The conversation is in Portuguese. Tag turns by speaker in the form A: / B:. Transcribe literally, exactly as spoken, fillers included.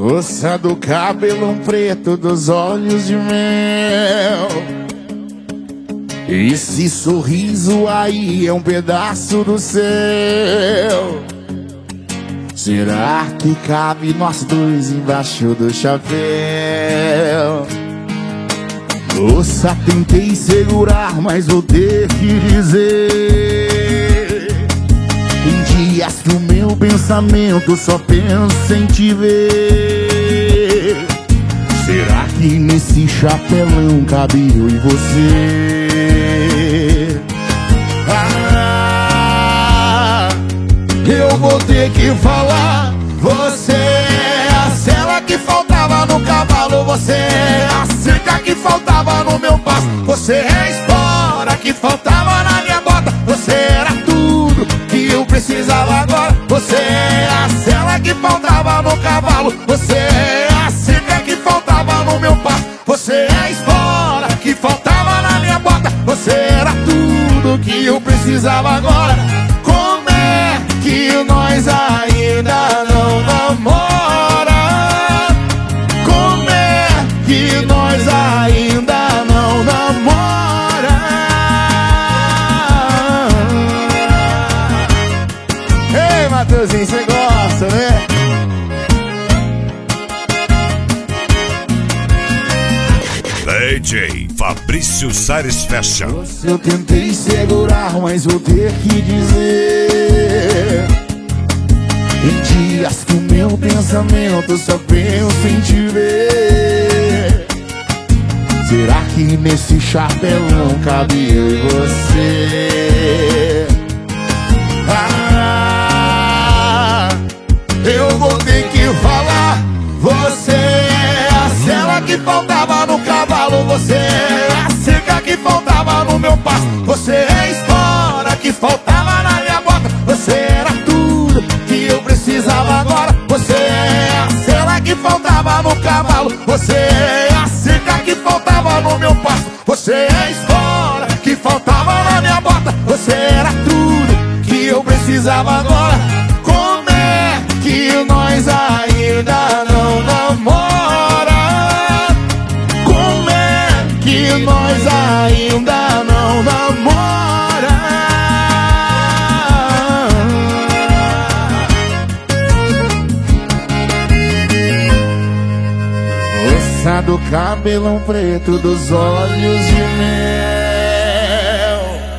A: Moça do cabelão preto, dos olhos de mel. Esse sorriso aí é um pedaço do céu. Será que cabe nós dois embaixo do chapéu? Moça, tentei segurar, mas vou ter que dizer: em dias que o meu pensamento só pensa em te ver. Será que nesse chapelão cabe eu e você? Ah, eu vou ter que falar. Você é a sela que faltava no cavalo. Você é a cerca que faltava no meu passo. Você é a espora que faltava na minha bota. Você era tudo que eu precisava agora. Você é a sela que faltava no cavalo. Você é a cerca que faltava no meu passo. Você é a espora que faltava na minha bota. Você era tudo que eu precisava agora. Como é que nós ainda não namora? Como é que nós ainda não namora? Ei, Matheusinho, você gosta, né?
B: D J Fabrício Sares Fashion.
A: Eu tentei segurar, mas vou ter que dizer: em dias que o meu pensamento só pensa em te ver. Será que nesse chapelão cabe eu e você? Ah, eu vou ter que falar. Você é a sela que faltava no cavalo. Você é a cerca que faltava no meu passo. Você é a espora que faltava na minha bota. Você era tudo que eu precisava agora. Você é a sela que faltava no cavalo. Você é a cerca que faltava no meu passo. Você é a espora que faltava na minha bota. Você era tudo que eu precisava agora. Como é que nós ainda não namora? Como é que nós ainda não namora? Moça do cabelão preto, dos olhos de mel.